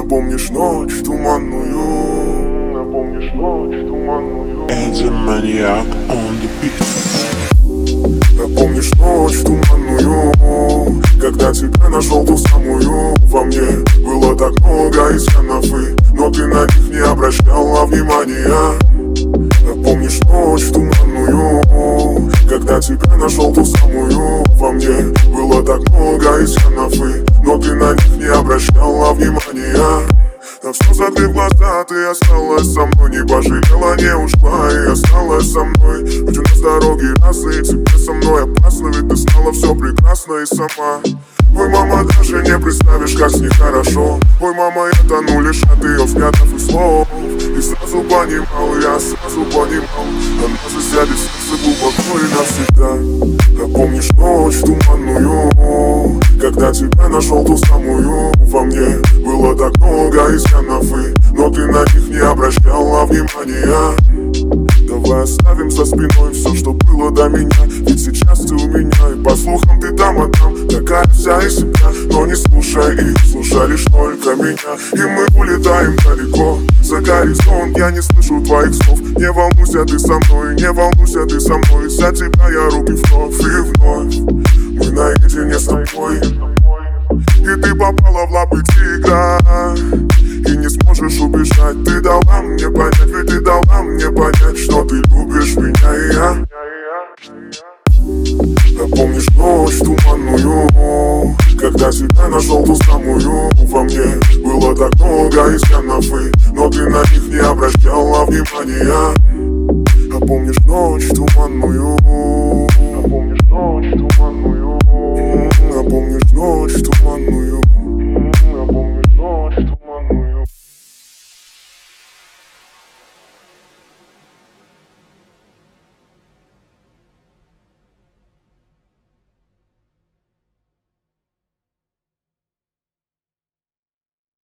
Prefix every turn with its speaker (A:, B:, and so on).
A: Напомнишь ночь туманную, напомнишь ночь туманную.
B: And the maniac on the beat.
A: Напомнишь ночь туманную, когда тебя нашел ту самую. Во мне было так много изъянов, но ты на них не обращала внимания. Напомнишь ночь туманную, когда тебя нашел ту самую. Во мне было так много изъянов, но ты на них не обращала внимания. На все закрыв глаза, ты осталась со мной, не пожалела, не ушла и осталась со мной. Ведь у нас дороги разные, тебе со мной опасно, ведь ты знала все прекрасно и сама. Ой, мама, даже не представишь, как с ней хорошо. Ой, мама, я тону лишь от ее взглядов и слов. И сразу понимал, я сразу понимал, она засядет в сердце глубоко и навсегда. Напомнишь ночь туманную, когда тебя нашел ту самую. Во мне было так много изъянов, но ты на них не обращала внимания. Давай оставим за спиной все, что было до меня, ведь сейчас ты у меня, и по слухам ты там, а там такая вся из себя. Но не слушай их, слушай лишь только меня, и мы улетаем далеко за горизонт. Я не слышу твоих слов, не волнуйся ты со мной, не волнуйся ты со мной. За тебя я руки вновь и вновь, мы наедине с тобой. И ты попала в лапы тигра, и не сможешь убежать. Ты дала мне понять, ведь ты дала мне понять, что ты любишь меня и я. Напомнишь ночь туманную, когда тебя нашел ту самую. Во мне было так много изъянов, но ты на них не обращала внимания. Напомнишь ночь туманную, напомнишь ночь туманную.